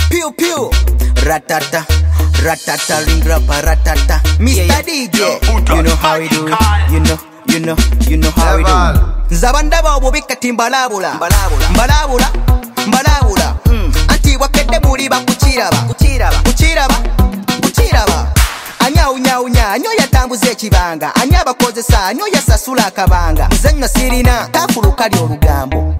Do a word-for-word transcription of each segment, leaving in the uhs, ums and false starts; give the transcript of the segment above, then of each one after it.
Pew pew, ratata, ratata, ring rapa, ratata. Mister yeah, yeah. D J, yo, you know how we do it. You know, you know, you know how we do it. Zabandaba obubika timbalabula, mbalabula, mbalabula, mbalabula. Mm. Anti wakede muliba kuchiraba, kuchiraba, kuchiraba, kuchiraba. Anya unya unya, anyo yatambuze ekibanga, anya bakozesa, anyo yasasula akabanga. Muzanyo sirina, kafulu kali olugambo.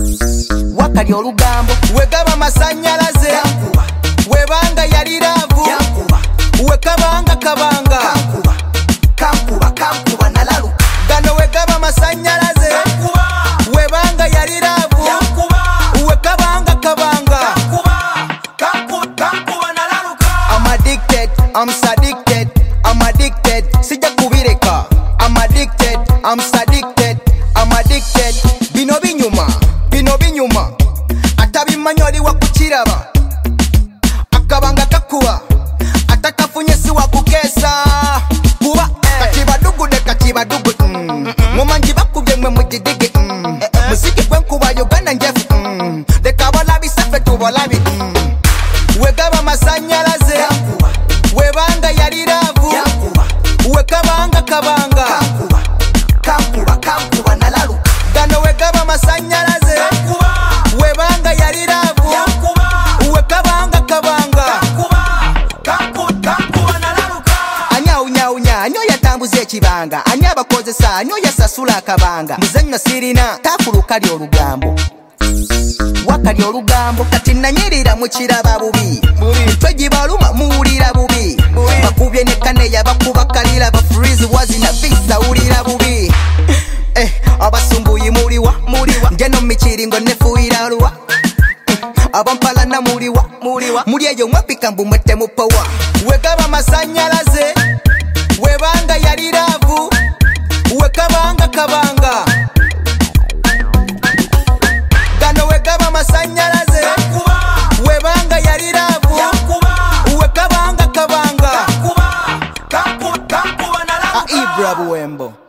Wakali olugambo, wegaba masanyalaze, yankuba. Webanga yaliravu, yankuba. Wekabanga kabanga, kankuba, kankuba, kankuba nalalu. Gano wegaba masanyalaze, yankuba. Webanga yaliravu, yankuba. Wekabanga kabanga, kankuba, kankuba, kankuba nalalu. I'm addicted, I'm addicted, I'm addicted. Sija kubireka. I'm addicted, I'm addicted, I'm addicted. Bino binyuma, bino binyuma. Atabimanyi oli wakukiraba. Akabanga kakuba. Atakafunye si wakukesa. Kuba kakibadugude kakibadugu. Mumanji bakubye mwe mujidige. Muziki gwenkuba Uganda njefu. Leka balabi sefe tubalabi. Wegaba masanyalaze. Webanga yaliravu. Wekabanga kabanga. Kankuba, kankuba, kankuba nalalu. Gano wegaba masanyalaze. Webanga yaliravu. Wekabanga kabanga. Kankuba, kankuba nalalu. Anya unya unya, anyo yatambuze ekibanga. Anya bakozesa, anyo yasasula akabanga. Muzanyo sirina, kafulu kali olugambo. Wakali olugambo, kati nanyirira mukiraba bubi. Twegibaluma muwulira bubi. Bakubye ne kane yabakuba kalira ba freeze wazina visa ulira bubi. Eh, abasumbuyi muliwa, muliwa. Ngeno michiringo nefuira luwa. Abampala na muliwa, muliwa. Mulyeyo mwapika mbumwete mupawa. Wegaba masanyalaze. Webanga yaliravu. Wekabanga kabanga. Gano wegaba masanyalaze. Webanga yaliravu. Wekabanga kabanga. A Ibra Buembo.